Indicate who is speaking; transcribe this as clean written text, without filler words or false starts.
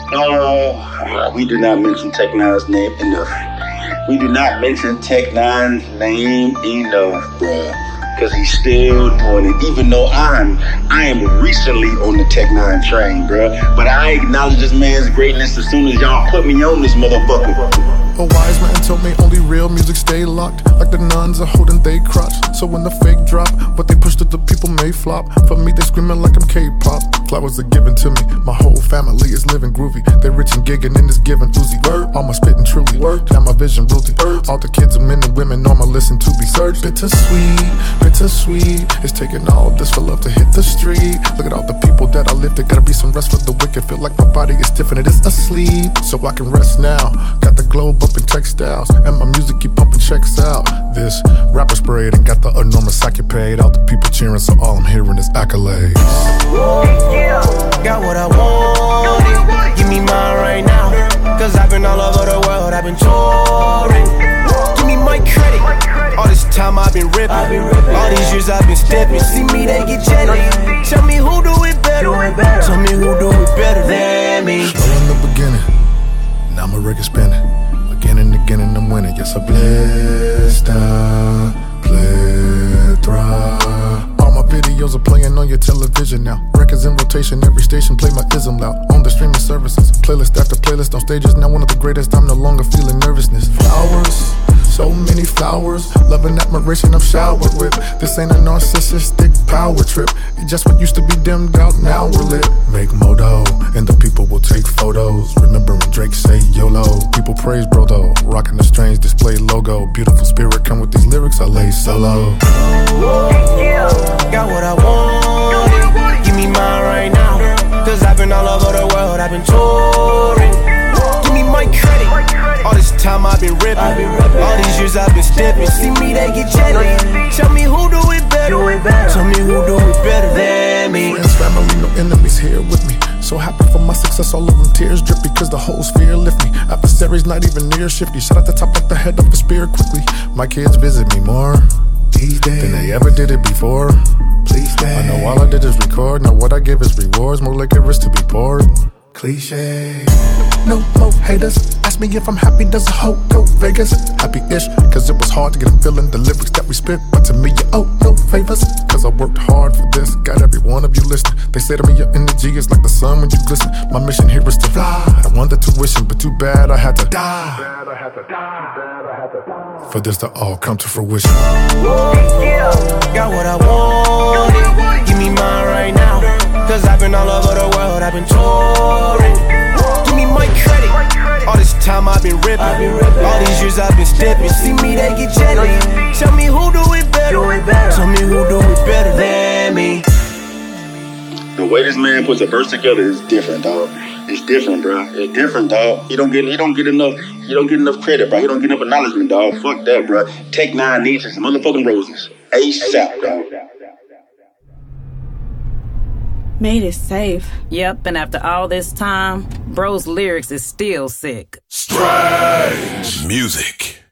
Speaker 1: Oh, we do not mention Tech Nine's name enough. We do not mention Tech Nine's name enough, bruh. Because he's still doing it, even though I am recently on the Tech Nine train, bruh. But I acknowledge this man's greatness as soon as y'all put me on this motherfucker.
Speaker 2: A wise man told me only real music stay locked, like the nuns are holding they crotch. So when the fake drop, what they push to the people may flop. For me, they screaming like I'm K-pop. Flowers are given to me, my whole family is living groovy. They rich and gigging in this giving Uzi. All my spitting truly, now my vision rudy. All the kids and men and women know my listen to be searched. Bittersweet, bittersweet. It's taking all this for love to hit the street. Look at all the people that I live. There gotta be some rest for the wicked. Feel like my body is stiff and it is asleep, so I can rest now. Got the globe up in textiles, and my music keep pumping checks out. This rapper sprayed and got the enormous psychic paid. All the people cheering, so all I'm hearing is accolades.
Speaker 3: Got what I want, give me mine right now. Cause I've been all over the world, I've been touring. Give me my credit, all this time I've been ripping. All these years I've been stepping. See me, they get jelly. Tell me who do it better. Tell me who do it better than me.
Speaker 2: Slow in the beginning, now my record spinning. Again and again and I'm winning. Yes, I blessed, plethora. All my videos are playing on your television now. Records in rotation, every station play my ism loud. On the streaming services, playlist after playlist on stages. Now one of the greatest, I'm no longer feeling nervousness. Flowers, so many flowers, love and admiration I'm showered with. This ain't a narcissistic power trip. It's just what used to be dimmed out, now we're lit. Make modo, and the people will take photos. Remembering Drake say YOLO. People praise bro though, rocking the strange display logo. Beautiful spirit come with these lyrics, I lay solo.
Speaker 3: Got what I want, give me mine right now. Cause I've been all over the world, I've been touring. Give me my credit, all this time I've been ripping. All these years I've been stepping. See me, they get jelly. Tell me who do it better. Tell me who do it better than me.
Speaker 2: Friends, family, no enemies here with me. So happy for my success, all of them tears drip because the whole sphere lift me. Adversaries not even near shifty. Shot at the top of the head of the spear quickly. My kids visit me more these days than they ever did it before. Please stay. I know all I did is record. Now what I give is rewards, more liquorous to be poured. Cliche. No more haters. Ask me if I'm happy, does a hoe go Vegas? Happy-ish, cause it was hard to get a feeling the lyrics that we spit. But to me, you owe no favors. Cause I worked hard for this, got every one of you listening. They say to me, your energy is like the sun when you glisten. My mission here is to fly. I wanted tuition, but too bad I had to die. For this to all come to fruition.
Speaker 3: Got what I want, give me mine right now. Cause I've been all over the world, I've been touring. Give me my credit, all this time I've been ripping. All these years I've been stepping. See me, they get jelly. Tell me who do it better. Tell me who do it better than me.
Speaker 1: The way this man puts a verse together is different, dog. It's different, bro. It's different, dog. He don't get enough credit, bro. He don't get enough acknowledgement, dog. Fuck that, bro. Tech Nine needs some motherfucking roses. ASAP, dog.
Speaker 4: Made it safe.
Speaker 5: Yep, and after all this time, bro's lyrics is still sick.
Speaker 6: Strange music.